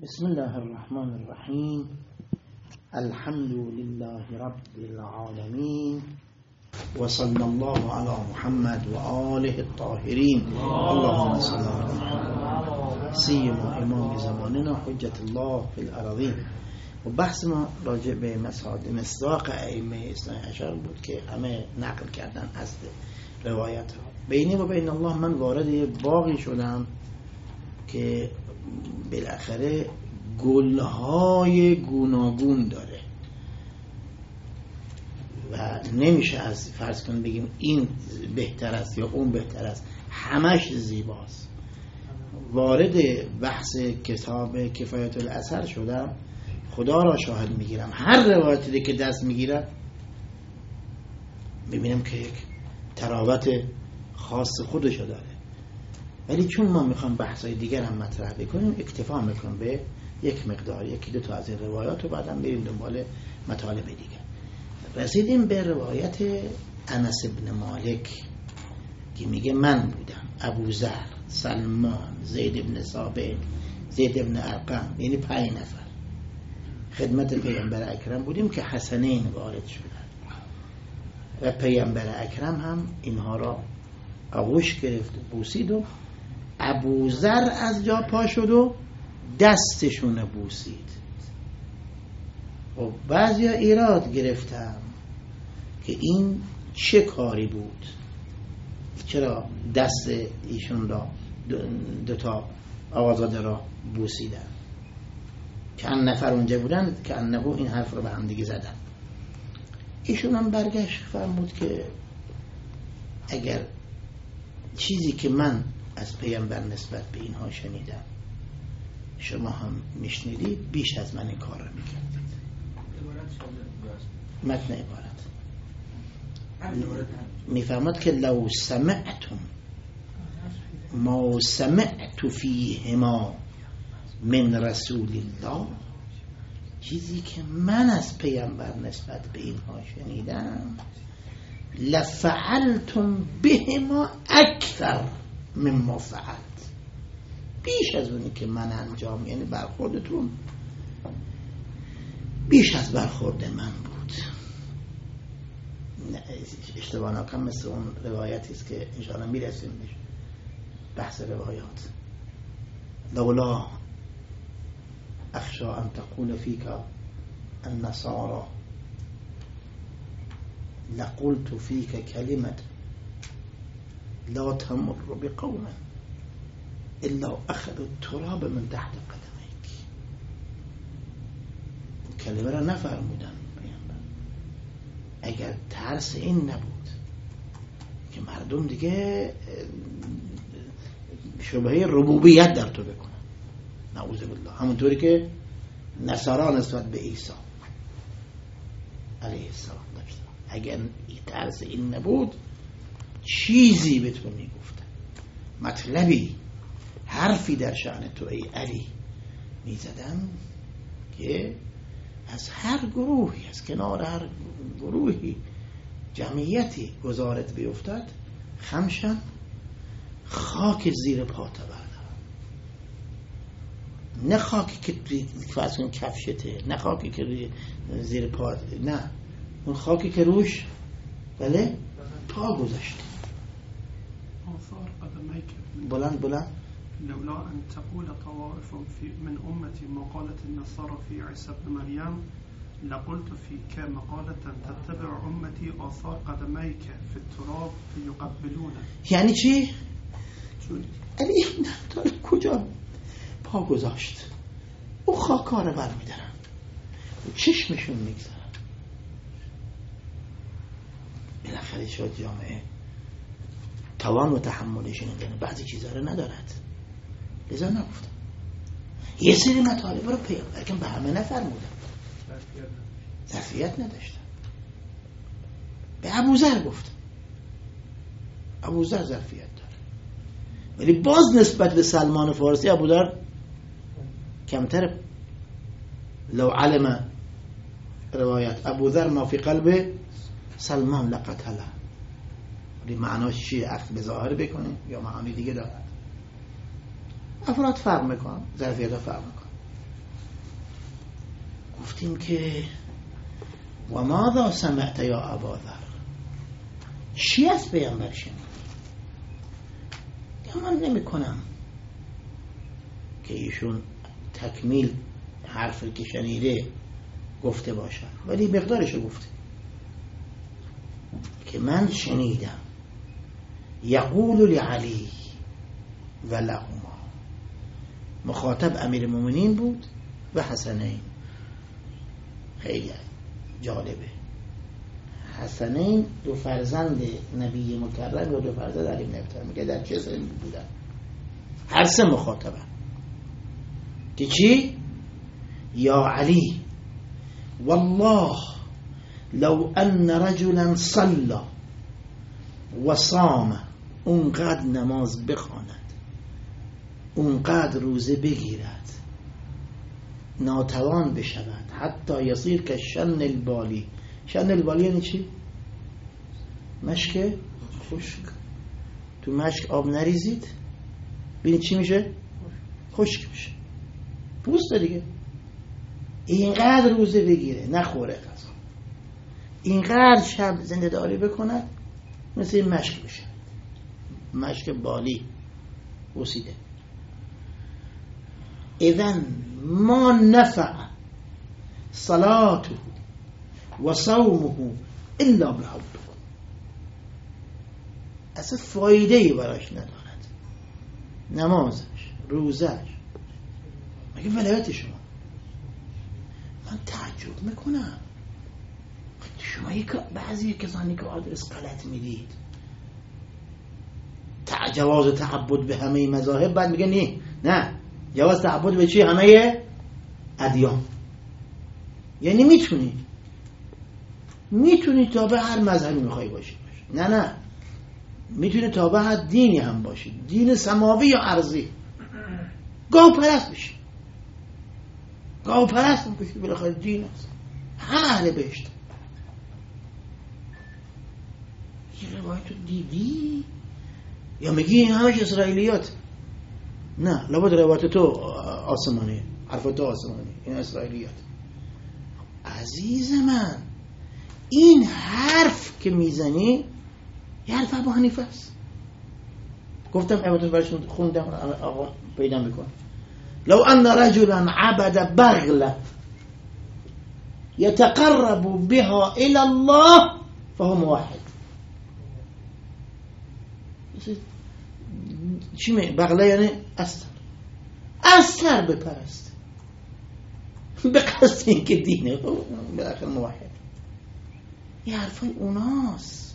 بسم الله الرحمن الرحیم. الحمد لله رب العالمین و صلی الله علی محمد و آله الطاهرین. اللهم صل علی محمد سیما امام زماننا حجت الله فی الارضین. و بحث ما راجع به مصداق ائمه اثنی عشر بود که همه نقل کردن از روایت ها. بینی و بین الله من وارد باغی شدم که بالاخره گلهای گوناگون داره و نمیشه از فرض کن بگیم این بهتر است یا اون بهتر است، همش زیباست. وارد بحث کتاب کفایت الاثر شدم، خدا را شاهد میگیرم هر روایتی که دست میگیرم میبینم که یک تراوت خاص خودشو داره، ولی چون ما میخوام بحثای دیگر هم مطرح بکنیم اکتفا میکنم به یک مقدار، یکی دو تا از این روایات و بعدم بریم دنبال مطالب دیگر. رسیدیم به روایت انس بن مالک که میگه من بودم، ابوذر، سلمان، زید بن ثابت، زید بن ارقم، یعنی 5 نفر خدمت پیامبر اکرم بودیم که حسنین وارد شدن و پیامبر اکرم هم اینها را آغوش گرفت و بوسید و ابوذر از جا پا شد و دستشون بوسید. و بعضی ایراد گرفتم که این چه کاری بود، چرا دست ایشون را دوتا آقازاده را بوسیدن. چند نفر اونجا بودن که انه این حرف رو به هم دیگه زدن. ایشون هم برگشت فرمود که اگر چیزی که من از پیامبر نسبت به اینها شنیدم شما هم میشنیدید، بیش از من این کار رو میکردید. متن عبارت میفهمد که لو سمعتم ما سمعت فیهما من رسول الله، چیزی که من از پیامبر نسبت به اینها شنیدم، لفعلتم بهما اکثر مما فعلت، بیش از اونی که من انجام، یعنی برخوردتون بیش از برخورد من بود. اشتباه نکنم مثل اون روایتی است که انشاءالله میرسیم بهش، بحث روایات. لولا اخشى ان تقول فيك النصارى لقلت فيك كلمة لا تمر بقوم الا اخذوا التراب من تحت قدميك. کلمه را نفرمودن پیامبر اگر ترس این نبود که مردم دیگه شبهه ربوبیت در تو بکنن، نعوذ بالله، همونطوری که نصارا نسبت به عیسی علیه السلام داشتن. اگر ترس این نبود چیزی به تو میگفتن، مطلبی، حرفی در شأن تو ای علی میزدن که از هر گروهی، از کنار هر گروهی، جمعیتی گزارت بیفتد، خمشن خاک زیر پا بردارن. نه خاکی که فرض کن کفشته، نه خاکی که زیر پا، نه اون خاکی که روش بله پا گذاشته. آثار قدمیک بلند لولا ان تقول طوائف من امتی مقالة النصارى في عيسى ابن مريم لقلت فيك مقالة تتبع امتی آثار قدمیک في التراب فيقبلونه. یعنی چی؟ علی ابن کجا پا گذاشت؟ او خاکا رو برمیدارن و چشمشون میگذارن. بالاخره شاید جامعه توان و تحملشون یعنی بعضی چیزها رو ندارد، لذا نگفتم. یه سری مطالب رو پیامبر که به همه نفرمودن، ظرفیت نداشتن. به ابوذر گفتم، ابوذر ظرفیت داره، ولی باز نسبت به سلمان فارسی ابوذر کمتر. لو علم روایت ابوذر ما فی قلب سلمان لقتله، ولی معناش چیه؟ اخذ به ظاهر بکنه یا معانی دیگه داره. افراد فرق میکنن، ظرفیت ها فرق میکنن. گفتیم که و ماذا سمعت یا اباذر، چی از پیامبر شنید؟ گمان نمی کنم که ایشون تکمیل حرفی که شنیده گفته باشد، ولی مقدارشو گفته که من شنیدم یقول لعلی و لهما. مخاطب امیر المؤمنین بود و حسنین. خیلی جالبه، حسنین دو فرزند نبی مکرم و دو فرزند علی بن ابی طالب. میگه در چه سنی بودن؟ هر سه مخاطبن که چی؟ یا علی والله لو ان رجلا صلى و صام، اونقدر نماز بخواند، اونقدر روزه بگیرد، ناتوان بشود، حتی یصیر که شن البالی. شن البالی یعنی چی؟ مشک خشک. تو مشک آب نریزید، ببینید چی میشه؟ خشک میشه، پوست دیگه. اینقدر روزه بگیره، نخوره غذا، اینقدر شب زنده داری بکنه، مثل این مشک بشه، مشک بالی بوسیده. اذن ما نفع صلاته و صومه الا بحبكم. اصلا فایده‌ای براش ندارد نمازش، روزش، مگه ولایت شما. من تعجب میکنم شما بعضی کسانی که آدرس غلط میدید، جواز تعبد به همه مذاهب، بعد میگه نه جواز تعبد به چی؟ همه ادیان. یعنی میتونی تابع هر مذهبی میخوای باشی. نه میتونی تابع هر دینی هم باشی، دین سماوی یا ارضی. گاو پرست بشی، گاو پرست بشی، بالاخره دین است، همه اهل بهشت. یه روایت رو دیدی یا میگی این همش اسرائیلیات؟ نه، لابد روایت تو آسمانی، حرف تو آسمانی، این اسرائیلیات. عزیز من، این حرف که میزنی یه حرف ابو حنیفه است. گفتم عبادت برشون خوندم، آقا پیدا میکن. لو ان رجلا عبد بغله يتقرب بها الى الله فهو موحد. چی می بغله؟ یعنی استر بپرست به قصد این که دینه، بالاخره موحد. یه حرفای اوناست.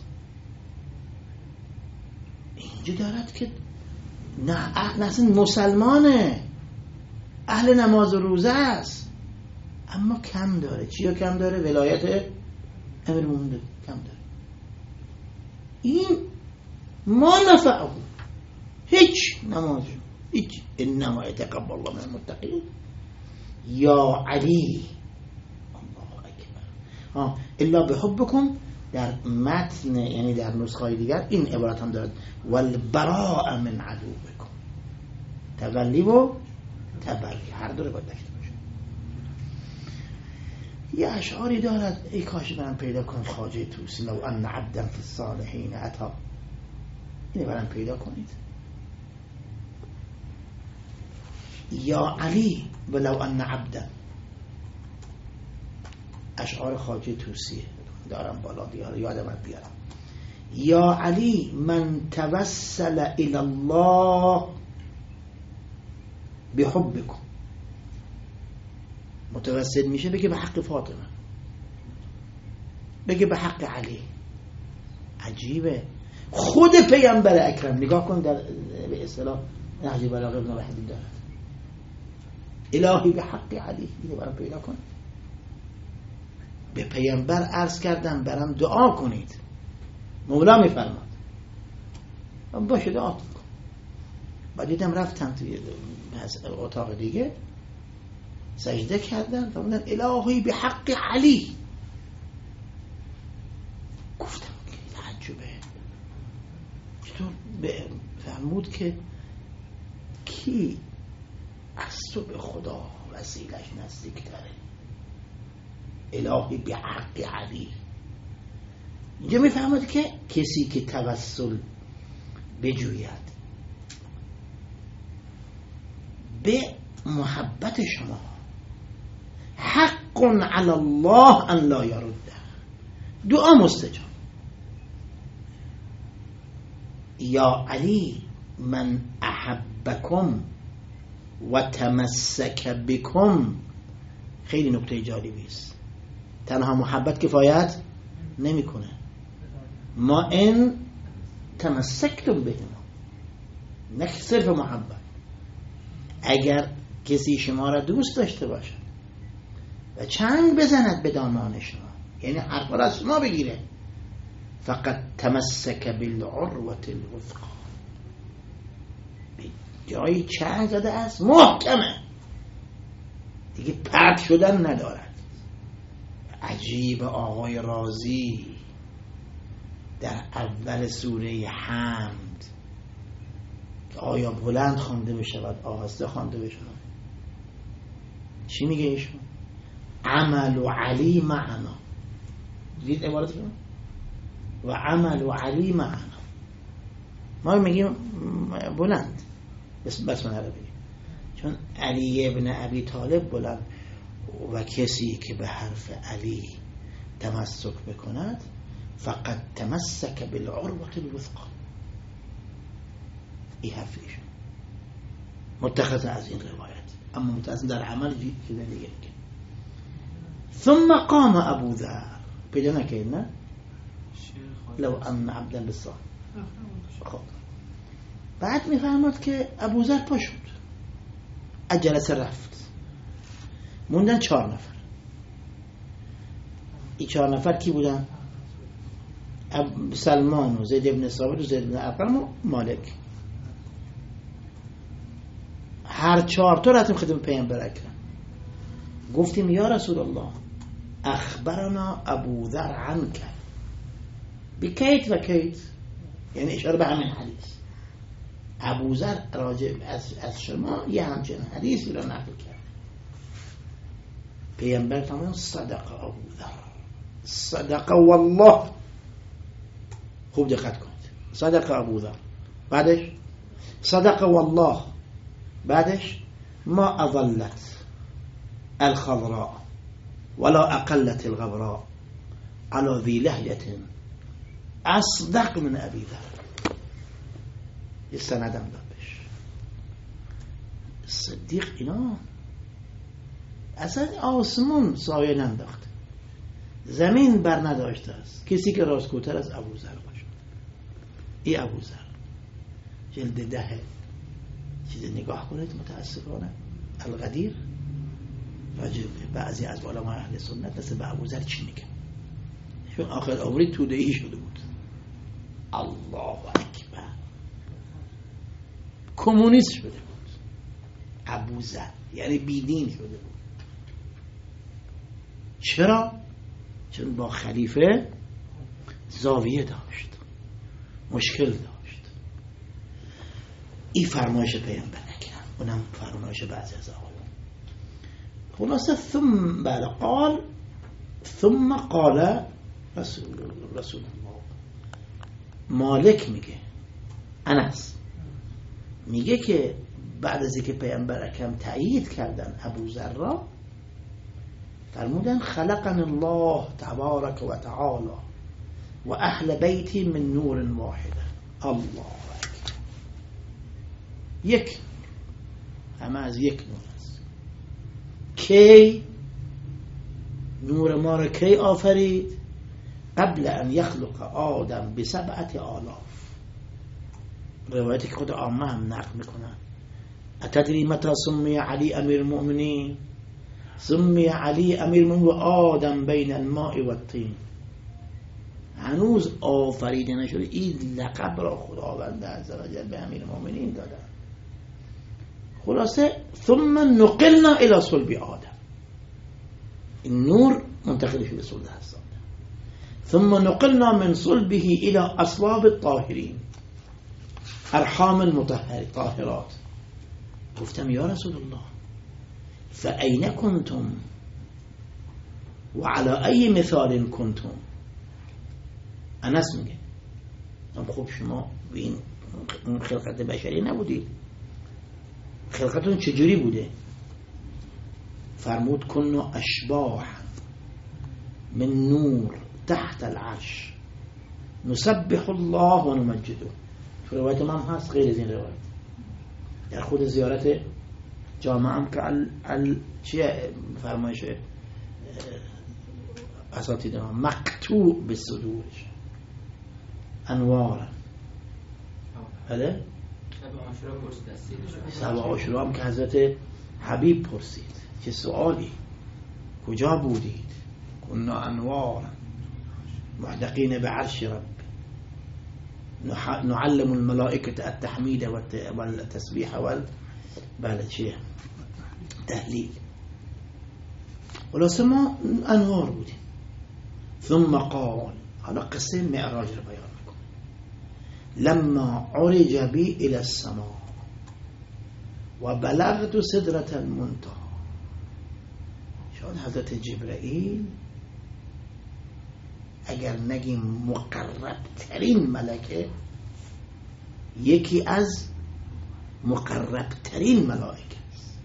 اینجا دارد که نه اصلا مسلمانه، اهل نماز و روزه است، اما کم داره. چیو کم داره؟ ولایت امیر مومنین کم داره. این ما نفعه، هیچ نماز، هیچ. انما يتقبل الله من المتقين. یا علی، الله اکبر. الا بحبكم در متن، یعنی در نسخه دیگر این عبارت هم دارد والبراء من عدوكم. تولی و تبری هر دو رو باید داشته باشه. یه اشعاری دارد، ای کاش برم پیدا کنم، خواجه طوسی، لو ان عبدا في الصالحین اتا. اینو برم پیدا کنید. یا علی ولو ان عبدا، اشعار خواجه طوسیه، دارم بالا دیار یادم بیارم. یا علی من توسل الى الله بحبكم. متوسل میشه بگه به حق فاطمه، بگه به حق علی. عجیبه. خود پیامبر اکرم نگاه کن، در به اصطلاح نهج بلاغه ابن وحید دارد الهی به حق علی. اینو برام پیدا کن. به پیامبر عرض کردم برام دعا کنید، مولا میفرماد باشه دعا کن. بعد دیدم رفتم توی اتاق دیگه سجده کردن، فرمودن الهی به حق علی. گفتم تعجبه، چطور فرمود که کی از تو به خدا وسیلش نزدیک تره؟ الهی به حق علی. اینجا میفهمد که کسی که توسل بجوید به محبت شما، حق علی الله ان لا یرده، دعا مستجاب. یا علی من احبکم و تمسک بکم. خیلی نکته جالبی است. تنها محبت کفایت نمیکنه. ما ان تمسکتم بهم، نه صرف محبت. اگر کسی شما را دوست داشته باشد و چنگ بزند به دامان شما، یعنی حرف را از شما بگیره، فقط تمسک بالعروة الوثقی، به جایی چنگ زده است، محکمه، دیگه پرت شدن ندارد. عجیب آقای رازی در اول سوره حمد که آیا بلند خوانده بشود آهسته خوانده بشود، چی میگه ایشون؟ عمل و علی معنا. دید عبارت شما؟ و عمل و علی معنا. ما میگیم بلند، بس من رو بگیم، چون علی ابن ابی طالب بلند، و کسی که به حرف علی تمسک بکند فقط تمسک بالعروة الوثقی. این حرفیشون متخذ از این روایت، اما متأثر در عمل چیز دیگه. ثم قام ابو ذر، پیدا نکنید نه؟ لو ان عبدا بالصالح. خب بعد میفهمد که ابو ذر پا شد، از جلسه رفت، موندن 4 نفر. این 4 نفر کی بودن؟ سلمان و زید ابن ثابت و زید ابن ارقم و مالک. هر 4 تا رفتیم خدمت پیامبر اکرم، گفتیم یا رسول الله اخبرنا ابو ذر عنک بکیت و کیت، یعنی اشاره به همین حدیث. ابو ذر راجع از شما یه همچین حدیثی را نقل کرد. پیامبر فرمود صدق ابو ذر، صدق والله. خوب دقت کنید، صدق ابو ذر، بعدش صدق والله، بعدش ما اضلت الخضراء ولا اقلت الغبراء على ذي لهجة اصدق من ابي ذر. یه سندم دادش. صدیق اینا اصلا آسمون سایه ننداخت، زمین بر نداشته است کسی که راستگوتر از ابو ذر باشه. ای ابو ذر جلد 10 چیز نگاه کنید، متاسفانه القدیر راجع بعضی از علماء اهل سنت مثل به ابو ذر چی میگه، چون آخر عمری توده‌ای شده بود. الله اکبر، کمونیست شده بود ابو ذر، یعنی بیدین شده بود. چرا؟ چون با خلیفه زاویه داشت، مشکل داشت. این فرمایش پیامبر نکرد، اونم فرمایش بعضی از آقایان. خلاصه ثم بعد قال ثم قال رسول الله. مالک میگه، انس میگه که بعد از اینکه پیامبر اکرم تأیید کردن ابو ذر را، فرمودن خلقنا الله تبارک و تعالی و اهل بیتی من نور واحده. الله اکبر، یک همه از یک نور است. کی نور ما را کی آفرید؟ قبل ان یخلق آدم ب7,000. روایتی که خود عامه هم نقل میکنن. اتدری متى سمی علی امیر المؤمنین؟ سمی علی امیر المؤمنین و آدم بین الماء و الطین. هنوز آفریده نشده، این لقب را خداوند عزوجل به امیر المؤمنین دادن. خلاصه ثم نقلنا الى صلب آدم، این نور منتقل شده به صلب هستند. ثم نقلنا من صلبه الى اصلاب الطاهرین، ارحام المطهر طاهرات. گفتم یا رسول الله فأین کنتم و علی ای مثال کنتم. انس میگه خب شما به این خلقت بشری نبودید، خلقتون چجوری بوده؟ فرمود کنو اشباح من نور تحت العرش نسبح الله و نمجده. تو روایت ما هم هست غیر از این روایت، در خود زیارت جامعه هم که چیه فرمایش اساتید ما مقطوع به صدورش انوارا. بله سبع عاشورا هم که حضرت حبیب پرسید چه سوالی، کجا بودید؟ کنا انوارا معدقین به عرش رب نعلم الملائكة التحمید والتسبیح بله چیه تهلیل. خلاصه ما انوار بودیم. ثم قال، حالا قصه معراج رو بیان میکنه، لما عرج بی الى السماء و بلغت سدرة المنتهى. شاید حضرت جبرائیل اگر نگیم مقرب ترین ملکه، یکی از مقرب ترین ملائکه است.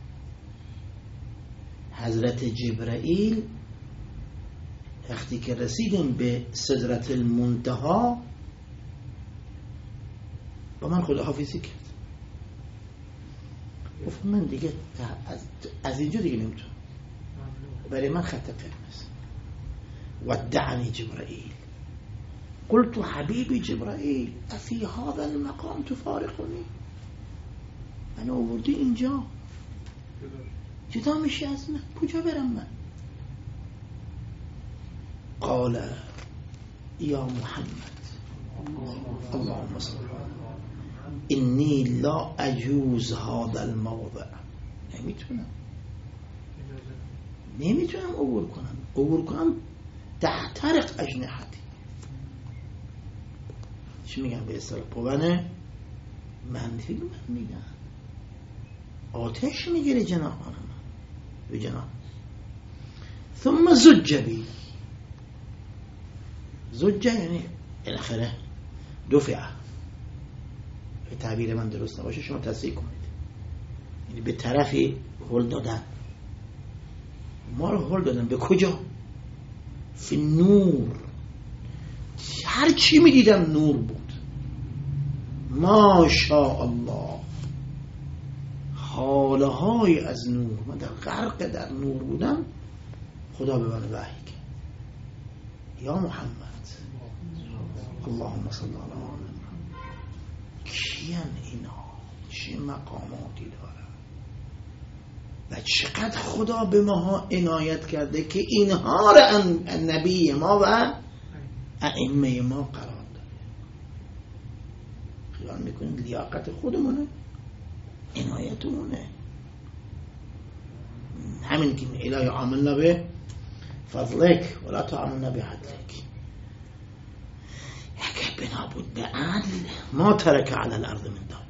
حضرت جبرائیل وقتی که رسیدیم به سدرة المنتهى با من خداحافظی کرد، گفت من دیگه از اینجا دیگه نمیتونم، برای من خط قرمز است. ودعني جبرائيل قلت حبيبي جبرائيل افي هذا المقام تفارقني، من آوردی اینجا جدا میشی از من، کجا برم من؟ قال یا محمد اللهم صل انی لا اجوز هذا الموضع. نمیتونم عبور کنم تحترق اجنحتی. چی میگن به اصطلاح پوانه منفی من میگن آتش میگیره جناحانم به جناح. ثم زج بی، زج یعنی الاخره دفعه، به تعبیر من درست نباشه شما تصحیح کنید، یعنی به طرفی هل دادن. ما رو هل دادن به کجا؟ فی نور، هر چی می دیدم نور بود. ماشاء الله، حاله های از نور. من در غرق در نور بودم، خدا به من وحی کرد یا محمد اللهم صل علی محمد. کیان اینا؟ چه مقاماتی دارن و چقدر خدا به ما عنایت کرده که اینها را نبی ما و ائمه ما قرار داده. خیال میکنید لیاقت خودمونه؟ عنایتمونه. همین که الهی عاملنا به فضلک ولا تعاملنا به عدلک. اگه بنا بود به عدل ما ترک علی الارض من داب،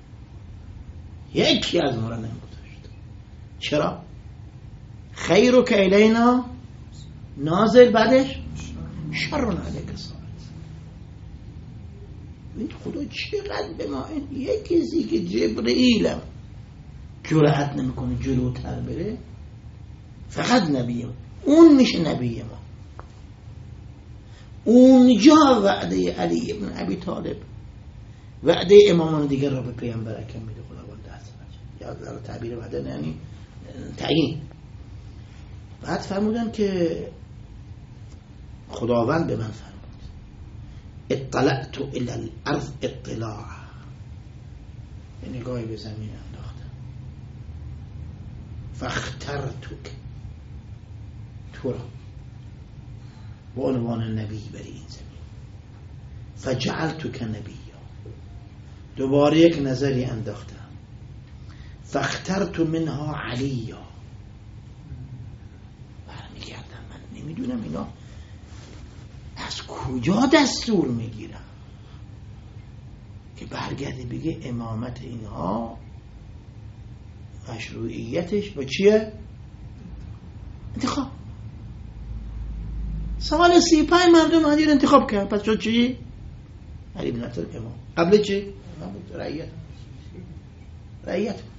یکی از ما را نمیگذاشت. چرا؟ خیرک الینا نازل، بعدش شرون علیک صاعد. این خدا چقدر به ما، این یک کسی که جبرئیلم جرأت نمیکنه جلوتر بره، فقط نبی اون میشه نبی ما. اونجا وعده علی ابن ابی طالب، وعده امامان دیگر را به پیامبر اکرم میده خداوند دست یا در تعبیر وعده یعنی تعیین. بعد فرمودن که خداوند به من فرمود اطلعت الى الارض اطلاع، نگاهی به زمین انداختم. فاخترتک، تو را به عنوان نبی بری این زمین. فجعلتک نبیا، دوباره یک نظری انداختم. فاخترت منها علیا، برمیگردم من نمیدونم اینا از کجا دستور میگیرم که برگرده بگه امامت اینها مشروعیتش با چیه؟ انتخاب. سال 35 مردم علی انتخاب کرد. پس شد چی؟ علی بن ابی طالب امام. قبل چی؟ نبود، رعیت بود،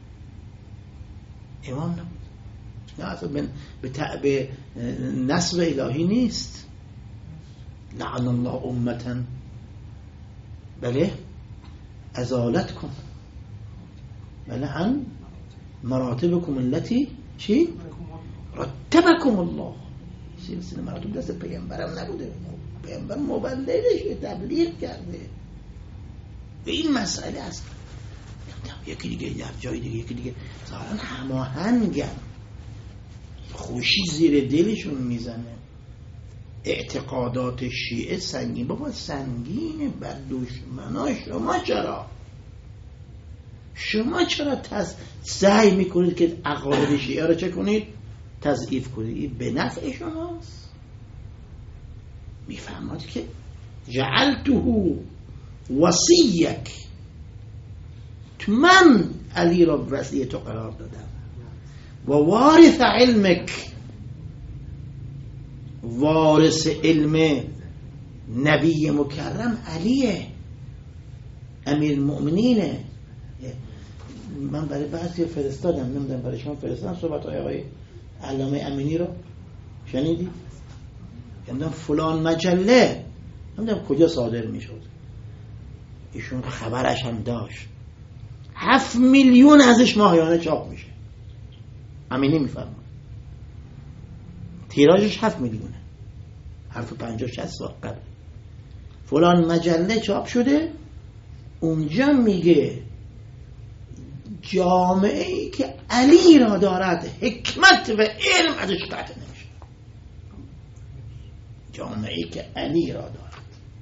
امام نبود. نه اصلا به نصب الهی نیست. لعن الله امتا بله ازالت کن بله عن مراتبکم التي چی؟ رتبکم الله. سلسله مراتب دست پیغمبرم نبوده، پیغمبر مبلغش تبلیغ کرده. به این مسئله است یکی دیگه در جای دیگه، یکی دیگه ظاهرا هماهنگن، خوشی زیر دلشون میزنه. اعتقادات شیعه سنگین، بابا سنگینه بر دشمنا. شما چرا سعی میکنید که عقاید شیعه رو چه کنید؟ تضعیف کنید. این به نفع شماست. میفهمید که جعلته وصیک، من علی را وصی تو قرار دادم. و وارث علمک، وارث علم نبی مکرم علیه، امیر المؤمنینه. من برای بعضی فرستادم، نمیدونم برای شما فرستادم صحبت آقای علامه امینی رو شنیدی؟ نمیدونم فلان مجله نمیدونم کجا صادر میشد، ایشون خبرش هم داشت. 7 میلیون ازش ماهیانه چاپ میشه. امینی میفرماد تیراژش 7 میلیونه، حرف 50-60 سال قبل. فلان مجله چاپ شده، اونجا میگه جامعه ای که علی را دارد حکمت و علم ازش قطع نمیشه. جامعه ای که علی را دارد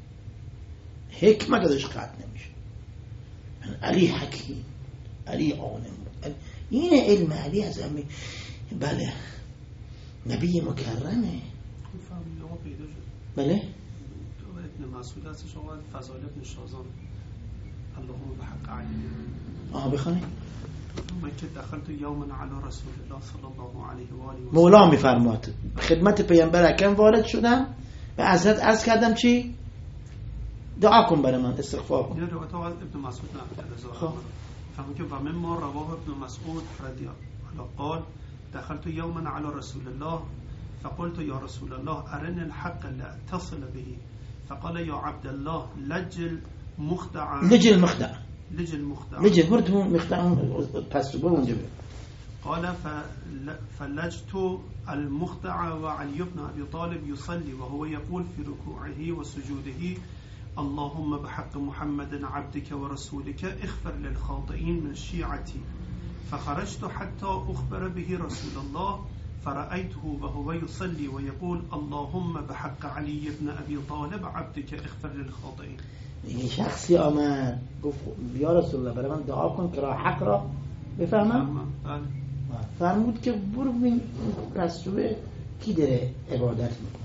حکمت ازش قطع نمیشه. علی حکیم، علی عالم، این علم علی از همین بله نبی مکرمه. بله ابن مسعود هستش آقا فضائل ابن شازان اللهم بحق علی بخونی. من که دخلت یوما علی رسول الله صلی الله علیه و آله و مولا میفرماد خدمت پیامبر اکرم وارد شدم به حضرت عرض کردم چی؟ دعا کن برای من، استغفار کن. این روایت ابن مسعود نقل خب فهمید که و مما رواه ابن مسعود رضی الله قال دخلت یوما علی رسول الله فقلت یا رسول الله ارني الحق لاتصل به فقال یا عبد الله لجل مخدع ورد مخدع پس برو اونجا قال فلجت المخدع وعلي بن ابي طالب يصلي وهو يقول في ركوعه وسجوده اللهم بحق محمد عبدك ورسولك اغفر للخاطئين من شيعتي فخرجت حتى أخبر به رسول الله فرأيته وهو يصلي ويقول اللهم بحق علي بن أبي طالب عبدك اغفر للخاطئين. یه شخصی آمد گفت یا رسول الله برای من دعا کن که راه حق را بفهمم. فرمود که برو ببین پس روی کی داره عبادت میکنه.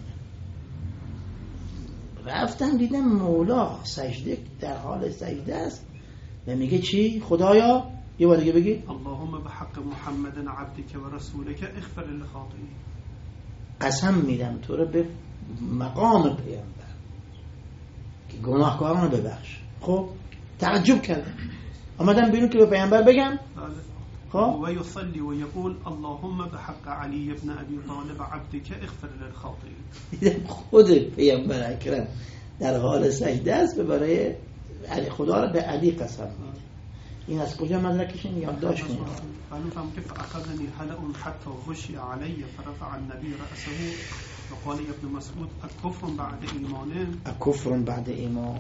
رفتم دیدم مولا سجده، در حال سجده است و میگه چی؟ خدایا، یه بار دیگه بگی اللهم بحق محمد عبدك و رسولك اغفر للخاطئین. قسم میدم تو رو به مقام پیامبر که گناهکاران رو ببخش. خب تعجب کردم، آمدم بیرون که به پیامبر بگم. خب و یصلی و یقول اللهم بحق علی ابن ابی طالب عبدك اغفر للخاطئین. خود پیامبر اکرم در حال سجده است برای علی، خدا رو به علی قسم میده. این از کجا مدرکشین یادداشت کنید. معلوم فهم که فاخذني هلأ حتى غشي علي فرفع النبي رأسه وقال يا ابن مسعود الكفر بعد ایمان. الكفر بعد ایمان.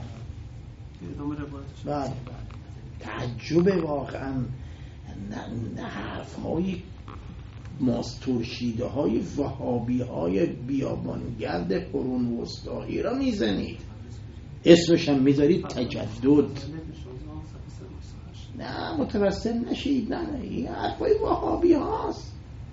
بله تعجب واقعا. نه حرف‌های ماستورشیده های وهابی های بیابانگرد قرون وسطایی را میزنید، اسمش هم میذارید تجدد. نه متوسل نشید، نه این حرفای وهابی هاست.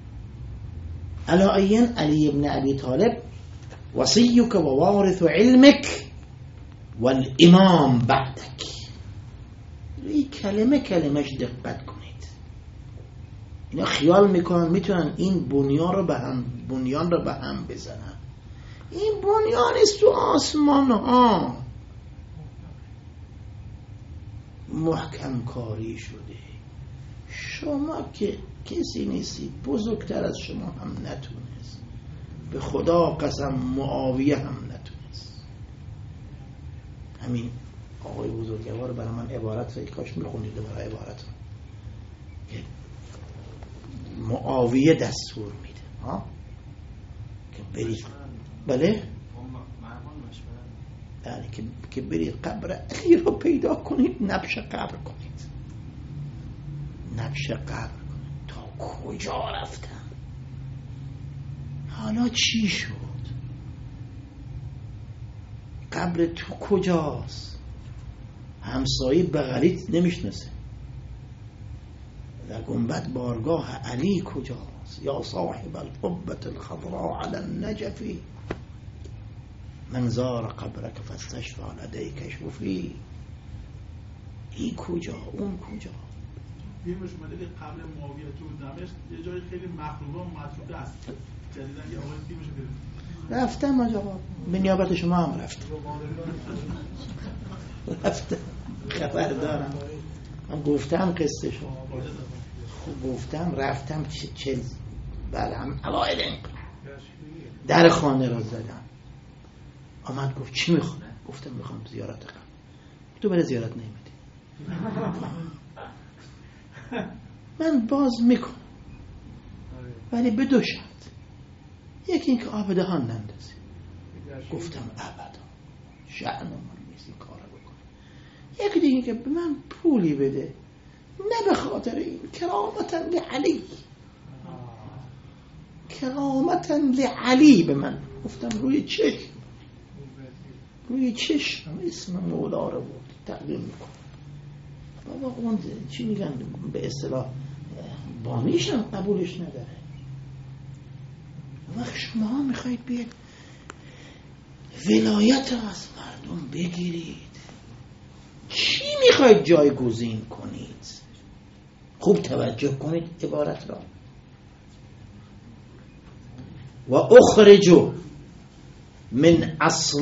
علائین علی ابن ابی طالب وصیک و وارث علمک والامام بعدک. این کلمش دقت کنید. اینا خیال میکنن میتونن این بنیان رو به هم بزنن. این بنیان است تو آسمان ها، محکم کاری شده. شما که کسی نیستید، بزرگتر از شما هم نتونست، به خدا قسم معاویه هم نتونست. همین آقای بزرگوار برای من عبارت رو کاش میخونید برای عبارت رو که معاویه دستور میده ها که برید، بله یعنی که برید قبر علی رو پیدا کنید، نبش قبر کنید، نبش قبر کنید. تا کجا رفتم؟ حالا چی شد؟ قبر تو کجاست؟ همسایه بغلیت نمیشناسه. در گنبد بارگاه علی کجاست؟ یا صاحب القبة الخضراء على النجف من زار قبرك فاستشفى لديك شفی. این کجا؟ اون کجا؟ بیمش مدلی قبل معاویه تو دمشق یه جای خیلی مخروبه و مطروبه است. جدیدن یه آقای بیمش گرفت. رفتم آقا، به نیابت شما هم رفتم. خبر دارم. من گفتم قصه شما. خب گفتم رفتم چه برم علایل در خانه را زدم. آمد گفت چی میخواه؟ گفتم میخوام زیارت قبر. تو برای زیارت نمیدی. من باز میکنم ولی به دو شرط. یکی اینکه آب دهان نندازی. گفتم ابدا شأن من نیست این کار رو بکنم. یکی دیگه که به من پولی بده، نه به خاطر این، کرامتا لعلی، کرامتا لعلی به من. گفتم روی چشم اسم مولا رو بود تقدیم میکنم. بابا اون چی میگن به اصطلاح بانیشم قبولش نداره. وقت شما ها میخواید بیاید ولایت رو از مردم بگیرید، چی میخواید جایگزین کنید؟ خوب توجه کنید عبارت را. و اخرجوا من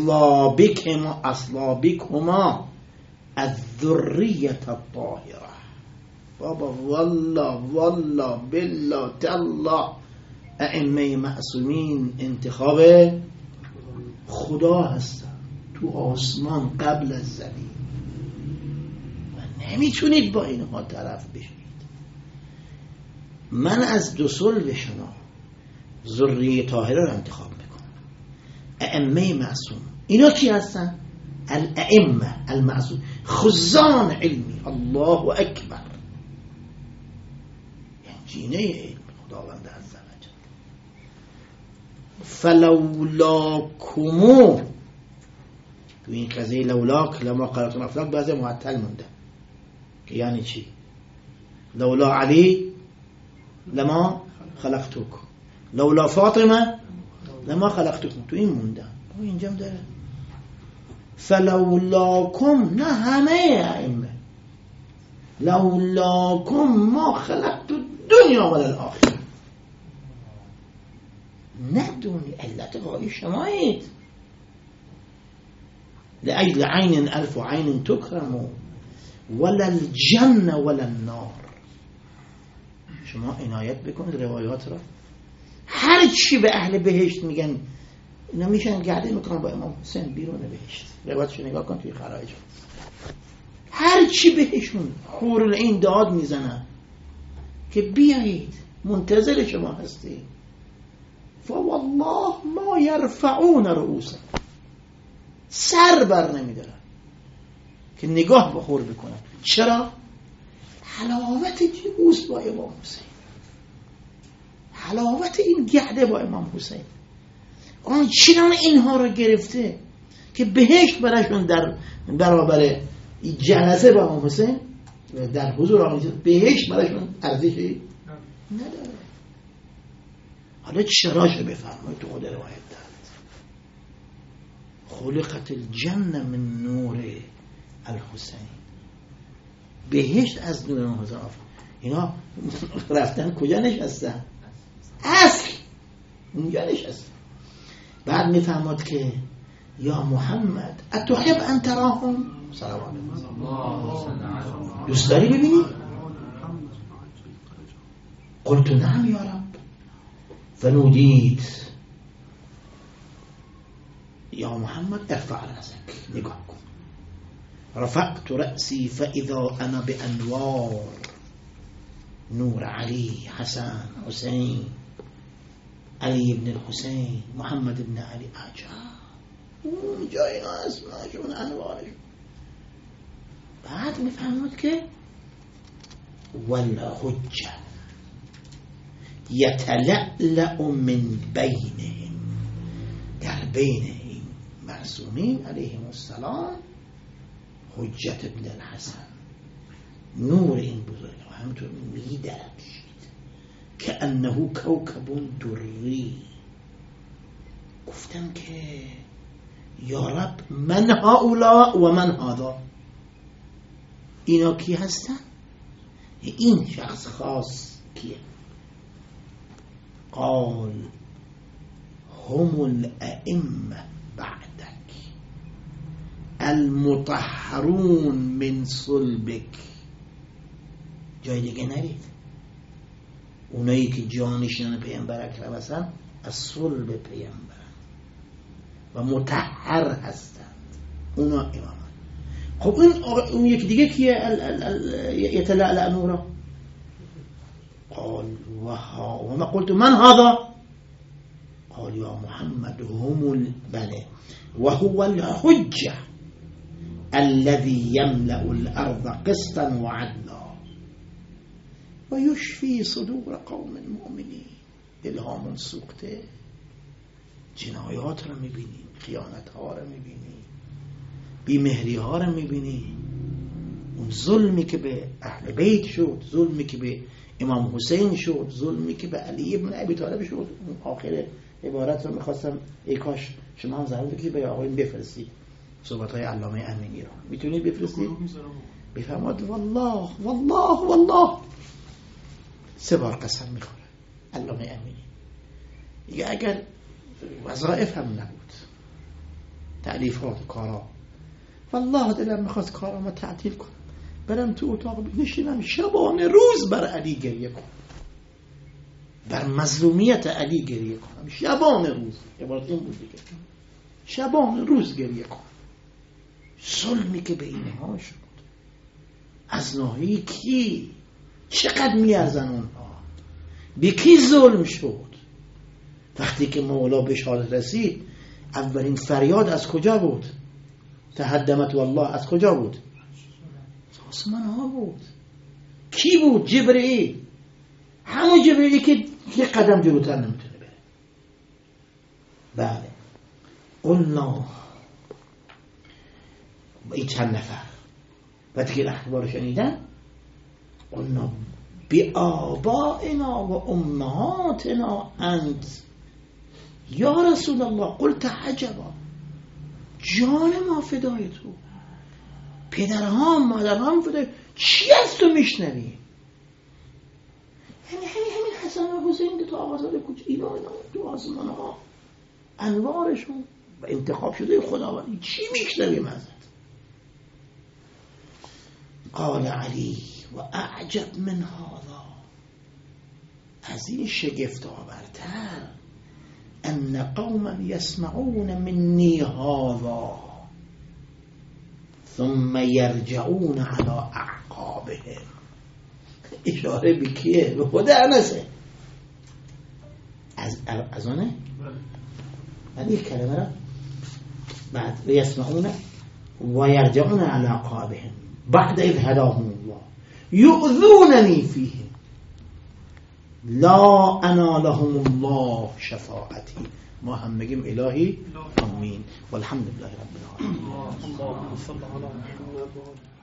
اصلابکما الذریة الطاهرة. بابا والله بالله تالله ائمه معصومین انتخاب خدا هستن تو آسمان قبل از زمین و نمیتونید با اینها طرف بشید. من از دو صلب شما ذریه طاهره رو انتخاب میکنم. ائمه معصوم اینا کی هستن؟ الائمه المعصوم، خزان علمی. الله اکبر، یعنی جینه علم خداوند عز وجل. فلولاکمو، تو این قضیه لولاک لما قرأتم افلاک بعضی معطل مونده که یعنی چی؟ لولا علی لما خلقتوکم، لولا فاطمه لما خلقتوکم، تو این مونده. اینجا هم داره فلولاکم، نه همه ائمه، لولاکم ما خلقت الدنیا ولا الاخره. نه دنیا، علت غایی شمایید. لأجل عین الف عین تکرم ولا الجنه ولا النار. شما عنایت بکنید روایات را. هر چی به اهل بهشت میگن اینا میشن گرده میکنن با امام حسین بیرون بهشت. روایتشو نگاه کن توی خرائج. هر چی بهشون حورالعین داد میزنن که بیایید، منتظر شما هستیم. فوالله ما یرفعون رؤوسا، سر بر نمیدارن که نگاه به حور بکنن. چرا؟ حلاوت جلوس با امام حسین، حلاوت این گرده با امام حسین. آن چنان اینها رو گرفته که بهشت براشون در برابر جلسه با امام حسین در حضور امام حسین بهشت براشون ارزشی نداره. حالا چراشو بفرمایید تو خود روایت دارد. خلقت الجنه من نور الحسین، بهشت از نور امام حسین. اینا رفتن کجا نشستن؟ اصل اونجا نشستن. بعد میفهمد که یا محمد اتحب ان تراهم صلوات الله دوست داری ببینی؟ قلت نعم یا رب فنودیت یا محمد ارفع رأسك نگاه کن رفعت رأسي فإذا أنا بأنوار نور علي حسن حسين علي بن الحسين محمد بن علي اون جای اسمشون انوارشون بعد میفهمد که والحجة يتلألأ من بينهم در بین این معصومین علیهم السلام حجت ابن الحسن نور این بزرگ همینطور میدرخشید که انه کوکب دری. گفتم که یا رب من هؤلاء و من هذا، اینا کی هستن؟ این شخص خاص کیه؟ قال هم الائمه بعدك المطهرون من صلبك. جای دیگه نرید، اونایی که جانشین پیامبر اکرم هستن از صلب پیامبر و مطهر هستند، اونا امامان. خب اون یکی دیگه کیه؟ یتلألأ نورا. قال وما قلت من هذا؟ قال يا محمد هم بله وهو الحجة الذي يملأ الأرض قسطا وعدلا ويشفي صدور قوم مؤمنين. الهام سوخته، جنایات رو میبینی، خیانت ها رو میبینی، بیمهری ها رو میبینی، اون ظلمی که به اهل بیت شد، ظلمی که به امام حسین شد، ظلمی که به علی ابن ابی طالب شد. اون آخر عبارت رو میخواستم ای کاش شما هم ضرور بگید به آقایون بفرستید صحبت های علامه امینی رو میتونید بفرستید. بفرماد والله والله والله 3 بار قسم میخوره علامه امینی. دیگه اگر وظایف هم نبود، تعلیفات کارا، والله دلم میخواست کارامو تعطیل کنم، برم تو اتاق نشینم شبانه روز بر علی گریه کنم، بر مظلومیت علی گریه کنم، شبانه روز. عبارت این بود دیگه، شبانه روز گریه کنم. ظلمی که به اینها شد، از ناحیه کی؟ چقدر میارزن اونها؟ به کی ظلم شد؟ وقتی که مولا به شهادت رسید اولین فریاد از کجا بود؟ تهدمت والله از کجا بود؟ آسمان ها بود. کی بود؟ جبرئیل. همون جبرئیلی که یک قدم جلوتر نمیتونه بره. بله قلنا این چند نفر وقتی که اخبار شنیدن قلنا بی آبائنا و امهاتنا انت یا رسول الله قلت عجبا. جان ما فدای تو، پدرها مادرها فدای چی از تو میشنوی؟ همین حسن و حسین که تو آقازاده کوچ اینا تو آسمان ها انوارشون و انتخاب شده خداوندی چی میشنویم ازت؟ قال علی و اعجب من هذا، از این شگفت آورتر ان قوما يسمعون مني هذا ثم يرجعون على اعقابهم. اشاره به کیه؟ به خود انسه. از آنه؟ بعد یک کلمه را بعد يسمعون و يرجعون على اعقابهم بعد اذ هداهم الله يؤذونني فيهم لا انالهم الله شفاعتی. ما هم بگیم الهی آمین والحمد لله رب العالمین.